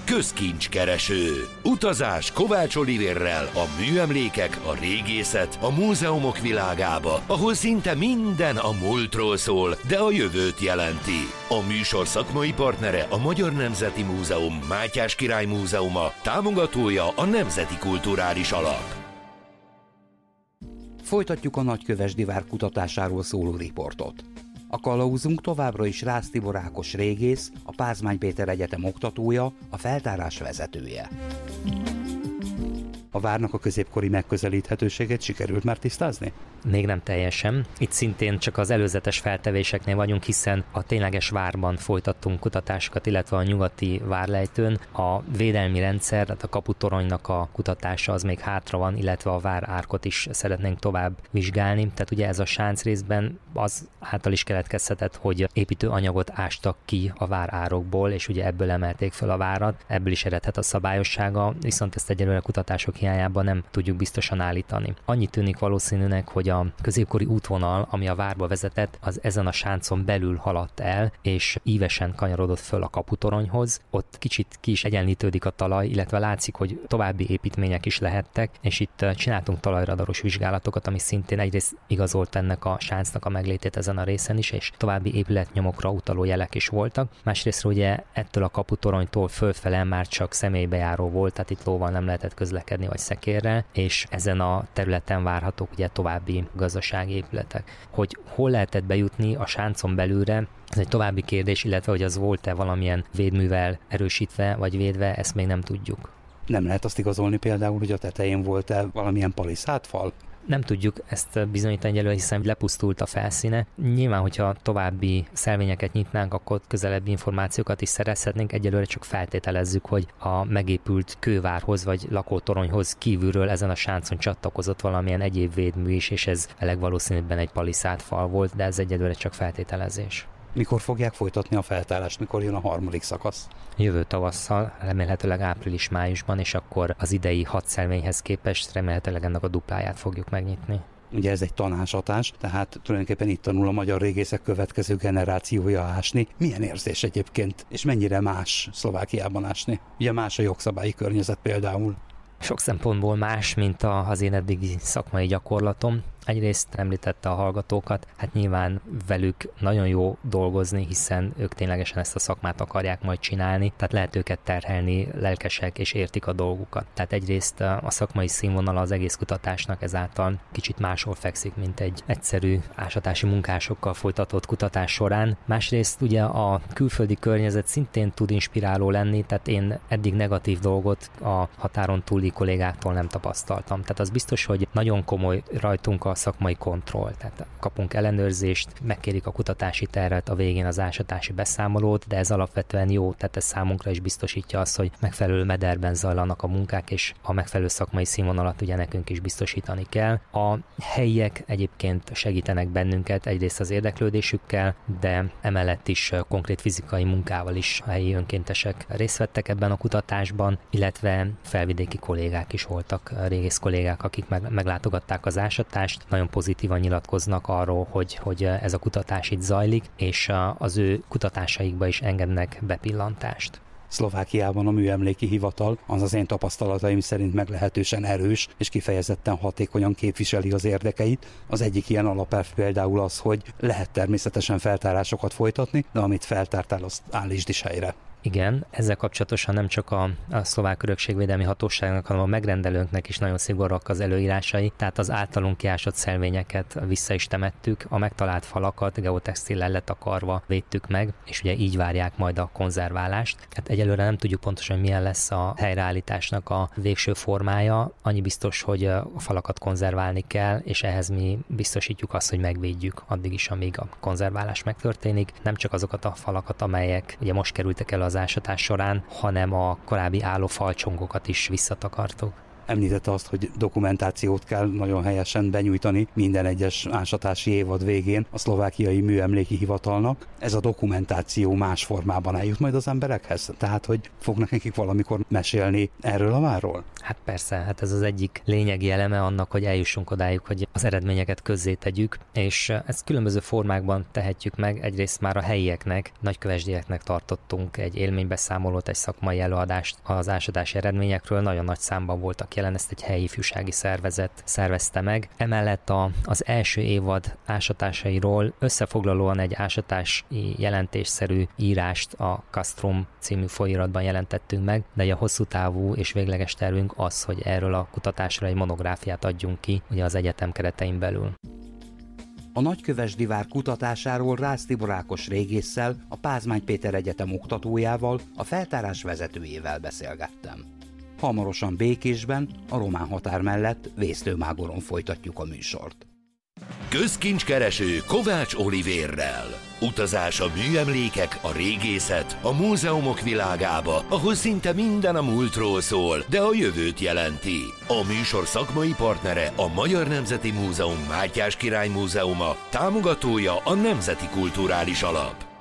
Közkincskereső. Utazás Kovács Olivérrel a műemlékek, a régészet, a múzeumok világába, ahol szinte minden a múltról szól, de a jövőt jelenti. A műsor szakmai partnere a Magyar Nemzeti Múzeum, Mátyás Király Múzeuma, támogatója a Nemzeti Kulturális Alap. Folytatjuk a Nagykövesdi vár kutatásáról szóló riportot. A kalauzunk továbbra is Rácz Tibor Ákos régész, a Pázmány Péter Egyetem oktatója, a feltárás vezetője. A várnak a középkori megközelíthetőséget sikerült már tisztázni? Még nem teljesen. Itt szintén csak az előzetes feltevéseknél vagyunk, hiszen a tényleges várban folytattunk kutatásokat, illetve a nyugati várlejtőn. A védelmi rendszer, tehát a kaputoronynak a kutatása az még hátra van, illetve a várárkot is szeretnénk tovább vizsgálni. Tehát ugye ez a sánc részben az által is keletkezhetett, hogy építőanyagot ástak ki a várárokból, és ugye ebből emelték fel a várat, ebből is eredhet a szabályossága, viszont ezt egyelőre kutatások hiányában nem tudjuk biztosan állítani. Annyi tűnik valószínűnek, hogy a középkori útvonal, ami a várba vezetett, az ezen a sáncon belül haladt el, és ívesen kanyarodott föl a kaputoronyhoz. Ott kicsit ki is egyenlítődik a talaj, illetve látszik, hogy további építmények is lehettek, és itt csináltunk talajradaros vizsgálatokat, ami szintén egyrészt igazolt ennek a sáncnak a meglétét ezen a részen is, és további épületnyomokra utaló jelek is voltak. Másrészt ugye ettől a kaputoronytól fölfele már csak személybejáró volt, tehát itt lóval nem lehetett közlekedni vagy szekérrel, és ezen a területen várhatók ugye további gazdasági épületek. Hogy hol lehetett bejutni a sáncon belülre, ez egy további kérdés, illetve hogy az volt-e valamilyen védművel erősítve vagy védve, ezt még nem tudjuk. Nem lehet azt igazolni például, hogy a tetején volt-e valamilyen paliszádfal? Nem tudjuk ezt bizonyítani egyelőre, hiszen lepusztult a felszíne. Nyilván, hogyha további szelvényeket nyitnánk, akkor közelebbi információkat is szerezhetnénk. Egyelőre csak feltételezzük, hogy a megépült kővárhoz vagy lakótoronyhoz kívülről ezen a sáncon csatlakozott valamilyen egyéb védmű is, és ez legvalószínűbben egy paliszádfal volt, de ez egyelőre csak feltételezés. Mikor fogják folytatni a feltárást, mikor jön a harmadik szakasz? Jövő tavasszal, remélhetőleg április-májusban, és akkor az idei 6 szelvényhez képest remélhetőleg ennek a dupláját fogjuk megnyitni. Ugye ez egy tanásatás, tehát tulajdonképpen itt tanul a magyar régészek következő generációja ásni. Milyen érzés egyébként, és mennyire más Szlovákiában ásni? Ugye más a jogszabályi környezet például. Sok szempontból más, mint az én eddigi szakmai gyakorlatom. Egyrészt említette a hallgatókat, hát nyilván velük nagyon jó dolgozni, hiszen ők ténylegesen ezt a szakmát akarják majd csinálni, tehát lehet őket terhelni, lelkesek és értik a dolgukat. Tehát egyrészt a szakmai színvonala az egész kutatásnak ezáltal kicsit máshol fekszik, mint egy egyszerű ásatási munkásokkal folytatott kutatás során. Másrészt ugye a külföldi környezet szintén tud inspiráló lenni, tehát én eddig negatív dolgot a határon túli kollégáktól nem tapasztaltam. Tehát az biztos, hogy nagyon komoly rajtunk a szakmai kontroll, tehát kapunk ellenőrzést, megkérik a kutatási tervet, a végén az ásatási beszámolót, de ez alapvetően jó, tehát ez számunkra is biztosítja azt, hogy megfelelő mederben zajlanak a munkák, és a megfelelő szakmai színvonalat ugye nekünk is biztosítani kell. A helyiek egyébként segítenek bennünket egyrészt az érdeklődésükkel, de emellett is konkrét fizikai munkával is a helyi önkéntesek részt vettek ebben a kutatásban, illetve felvidéki kollégák is voltak, régész kollégák, akik meglátogatták az ásatást, nagyon pozitívan nyilatkoznak arról, hogy ez a kutatás itt zajlik, és az ő kutatásaikba is engednek bepillantást. Szlovákiában a műemléki hivatal, az én tapasztalataim szerint meglehetősen erős és kifejezetten hatékonyan képviseli az érdekeit. Az egyik ilyen alapelv például az, hogy lehet természetesen feltárásokat folytatni, de amit feltártál, azt állítsd is helyre. Igen, ezzel kapcsolatosan nem csak a Szlovák Örökségvédelmi Hatóságnak, hanem a megrendelőnknek is nagyon szigorúak az előírásai, tehát az általunk kiásott szelvényeket vissza is temettük, a megtalált falakat geotextillel letakarva védtük meg, és ugye így várják majd a konzerválást. Hát egyelőre nem tudjuk pontosan, milyen lesz a helyreállításnak a végső formája, annyi biztos, hogy a falakat konzerválni kell, és ehhez mi biztosítjuk azt, hogy megvédjük addig is, amíg a konzerválás megtörténik. Nem csak azokat a falakat, amelyek ugye most kerültek el az ásatás során, hanem a korábbi álló falcsongokat is visszatakartuk. Említette azt, hogy dokumentációt kell nagyon helyesen benyújtani minden egyes ásatási évad végén a Szlovákiai Műemléki Hivatalnak. Ez a dokumentáció más formában eljut majd az emberekhez? Tehát, hogy fognak nekik valamikor mesélni erről a várról? Hát persze, hát ez az egyik lényegi eleme annak, hogy eljussunk odáig, hogy az eredményeket közzétegyük, és ezt különböző formákban tehetjük meg. Egyrészt már a helyieknek, nagykövesdieknek tartottunk egy élménybeszámolót, egy szakmai előadást az ásatási eredményekről, nagyon nagy számban voltak jelen, ezt egy helyi ifjúsági szervezet szervezte meg. Emellett az első évad ásatásairól összefoglalóan egy ásatási jelentésszerű írást a Castrum című folyóiratban jelentettünk meg, de a hosszú távú és végleges tervünk az, hogy erről a kutatásra egy monográfiát adjunk ki, ugye az egyetem keretein belül. A Nagykövesdi vár kutatásáról Rácz Tibor Ákos régésszel, a Pázmány Péter Egyetem oktatójával, a feltárás vezetőjével beszélgettem. Hamarosan Békésben, a román határ mellett Vészlőmágoron folytatjuk a műsort. Közkincskereső Kovács Olivérrel. Utazás a műemlékek, a régészet, a múzeumok világába, ahol szinte minden a múltról szól, de a jövőt jelenti. A műsor szakmai partnere a Magyar Nemzeti Múzeum Mátyás Király Múzeuma, támogatója a Nemzeti Kulturális Alap.